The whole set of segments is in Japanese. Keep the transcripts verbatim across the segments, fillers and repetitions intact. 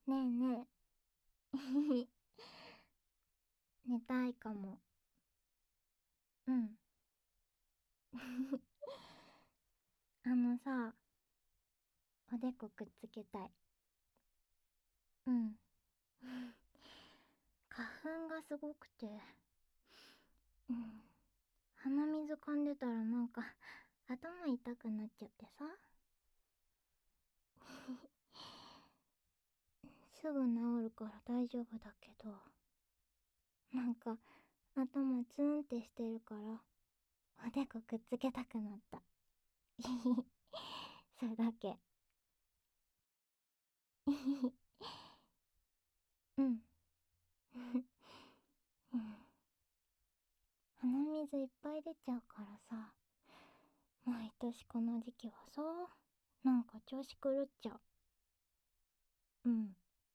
ねえねえ。寝たいかも。うん。あのさ、おでこくっつけたい。うん。花粉がすごくて、うん。鼻水噛んでたらなんか頭痛くなっちゃってさ。すぐ治るから大丈夫だけど、なんか頭ツーンってしてるから、おでこくっつけたくなった。それだけ。うん。うん、鼻水いっぱい出ちゃうからさ、毎年この時期はさ、なんか調子狂っちゃう。うん。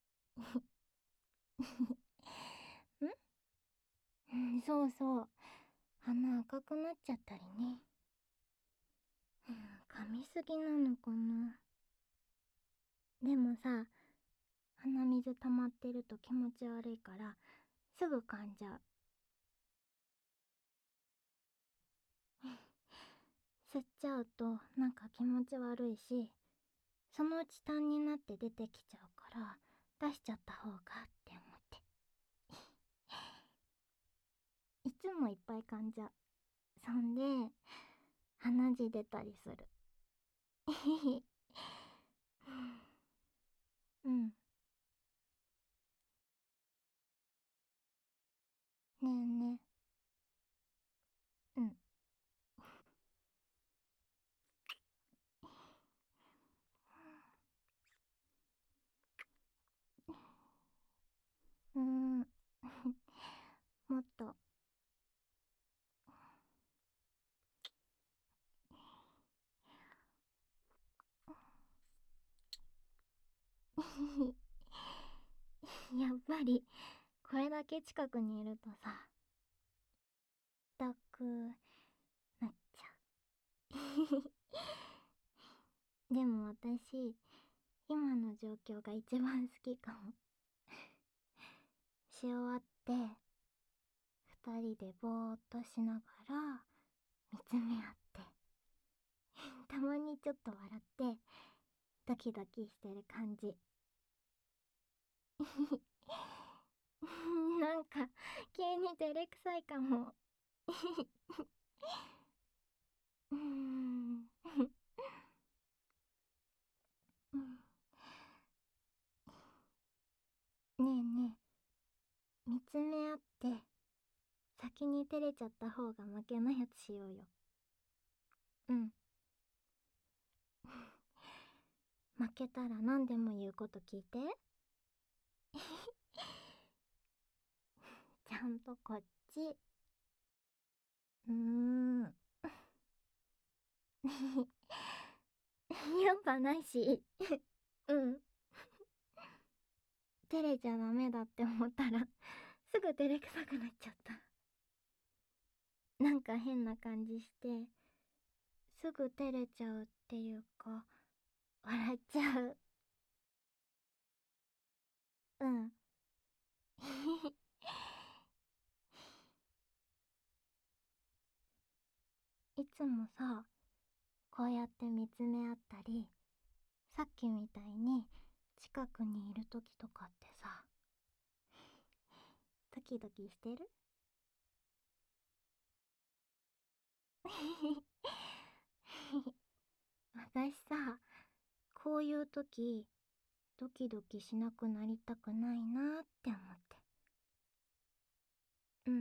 んうん、そうそう。鼻赤くなっちゃったりね。うん、噛みすぎなのかな。でもさ、鼻水溜まってると気持ち悪いから、すぐ噛んじゃう。吸っちゃうとなんか気持ち悪いし、そのうち痰になって出てきちゃうから、出しちゃった方がって思って。いつもいっぱい噛んじゃう。そんで、鼻血出たりする。うん。ねえねえ。うん。うーん。もっと。やっぱり、これだけ近くにいるとさ、痛くなっちゃう。でも私、今の状況が一番好きかも。し終わって、二人でぼーっとしながら、見つめ合って、たまにちょっと笑って、ドキドキしてる感じ。なんか、急に照れくさいかも。うーん。うん、ねえねえ、見つめ合って、先に照れちゃった方が負けのやつしようよ。うん。負けたら何でも言うこと聞いて。ちゃんとこっち。うーん。やっぱないし。うん。照れちゃダメだって思ったら、すぐ照れくさくなっちゃった。なんか変な感じして、すぐ照れちゃうっていうか、笑っちゃう。うん。いつもさ、こうやって見つめ合ったり、さっきみたいに近くにいる時とかってさ、ドキドキしてる？私さ、こういう時、ドキドキしなくなりたくないなって思って。うん。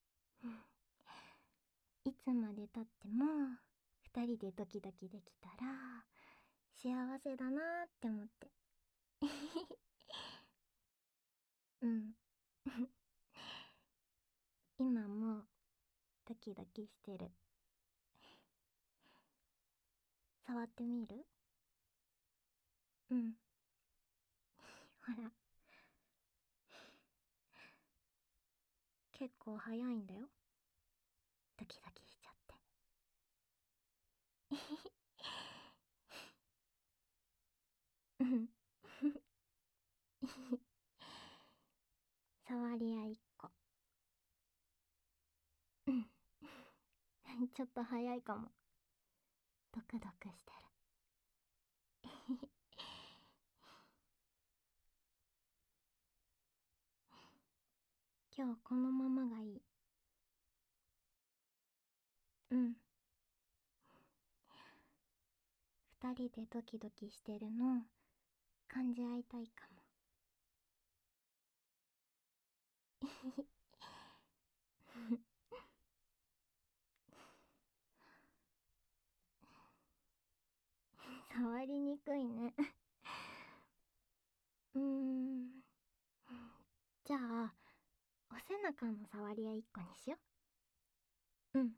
いつまでたっても、二人でドキドキできたら、幸せだなって思って。うん。今も、ドキドキしてる。触ってみる？うん。ほら、結構早いんだよ。ドキドキしちゃって。うん。 触り合いっこ。うん。ちょっと早いかも。ドクドクしてる。今日このままがいい。うん。二人でドキドキしてるの感じ合いたいかも。触りにくいね。うーん。じゃあ、お背中の触り合い一個にしよう。うん。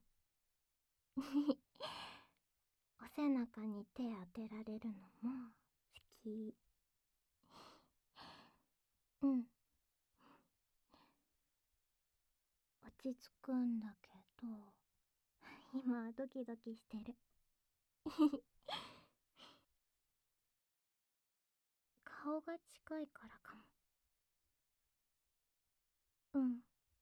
お背中に手当てられるのも好き。うん。落ち着くんだけど、今はドキドキしてる。顔が近いからかも。うん。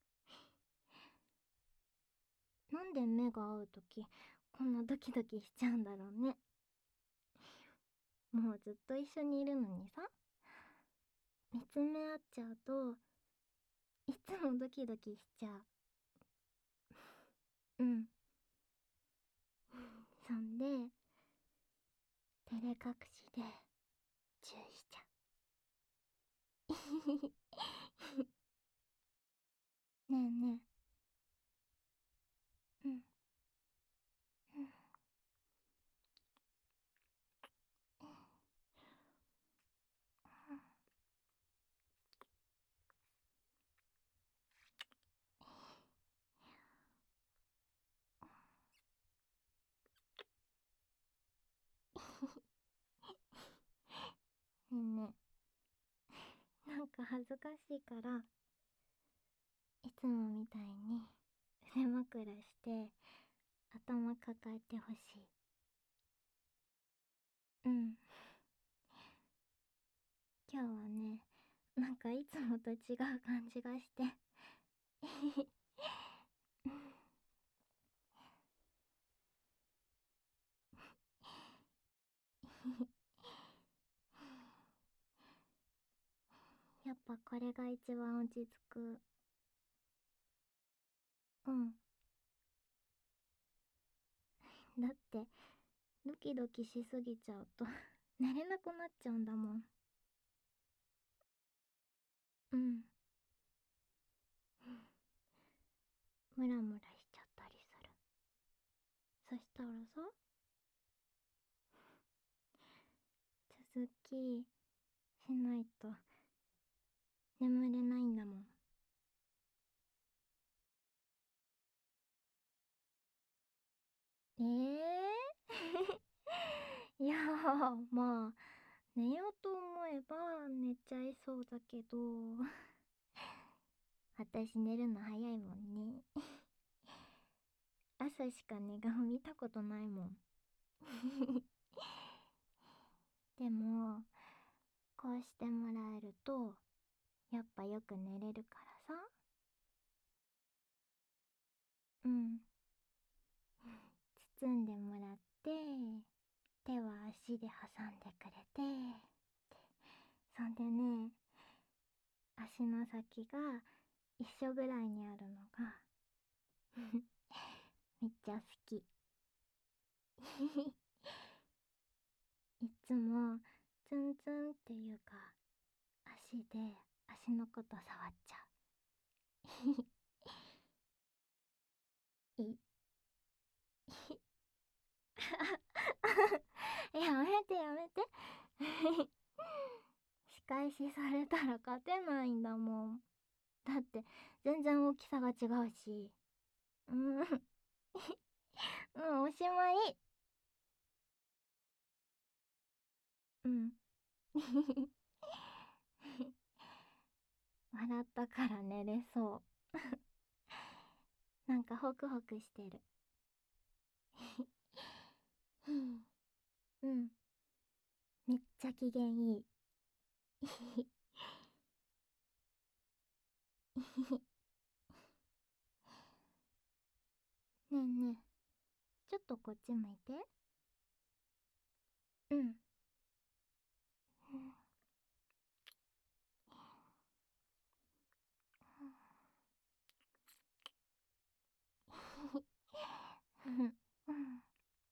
なんで目が合うとき、こんなドキドキしちゃうんだろうね。もうずっと一緒にいるのにさ、見つめ合っちゃうと、いつもドキドキしちゃう。うん。そんで、照れ隠しで注意しちゃう。ねえねえ。うん。うん。ねえねえ。なんか恥ずかしいから、いつもみたいに腕枕して頭抱えてほしい。うん。今日はね、なんかいつもと違う感じがして。やっぱこれが一番落ち着く。うん。だってドキドキしすぎちゃうと寝れなくなっちゃうんだもん。うん。ムラムラしちゃったりする。そしたらさ、続きしないと眠れないんだもん。ええー、いやー、まあ寝ようと思えば寝ちゃいそうだけど、私寝るの早いもんね。朝しか寝顔見たことないもん。でもこうしてもらえるとやっぱよく寝れるからさ。うん。包んでもらって、手は足で挟んでくれて、そんでね、足の先が一緒ぐらいにあるのがめっちゃ好き。いつもツンツンっていうか足で足のこと触っちゃう。いやめてやめて。仕返しされたら勝てないんだもん。だって全然大きさが違うし。うん。うん、おしまい。うん。笑ったから寝れそう。なんかホクホクしてる。うん。うん。めっちゃ機嫌いい。 ねえねえ、ちょっとこっち向いて。うん。うんうん。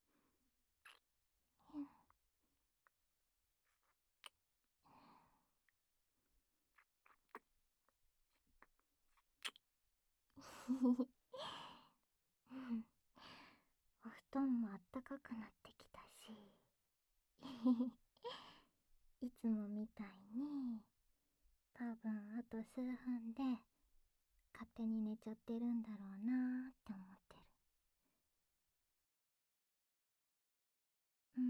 お布団もあったかくなってきたし、いつもみたいに多分あと数分で勝手に寝ちゃってるんだろうなーって思ってる。うん。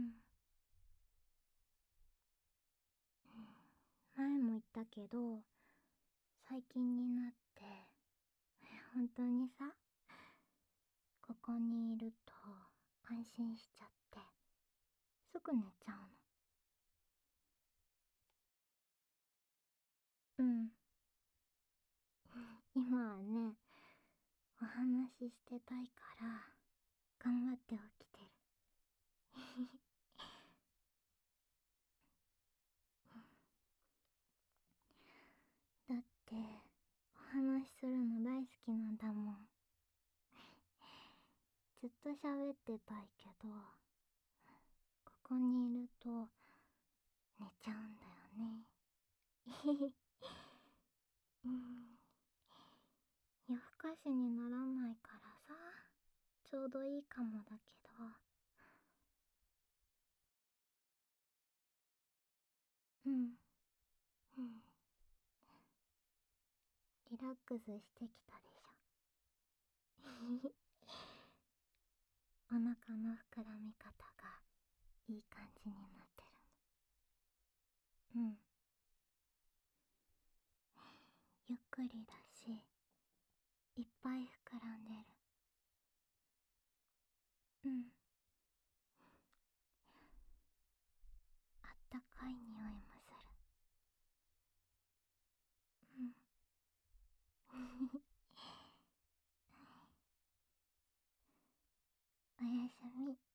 前も言ったけど、最近になって本当にさ、ここにいると安心しちゃってすぐ寝ちゃうの。うん。今はね、お話ししてたいから頑張って起きてる。だってお話しするの大好きなんだもん。ずっと喋ってたいけど、ここにいると寝ちゃうんだよね。うん、夜更かしにならないからさ、ちょうどいいかもだけど。うん、うん、リラックスしてきたでしょ。お腹の膨らみ方がいい感じになってるの。うん、ゆっくりだし、いっぱい膨らんでる。うん、あったかい匂いもする。うん。おやすみ。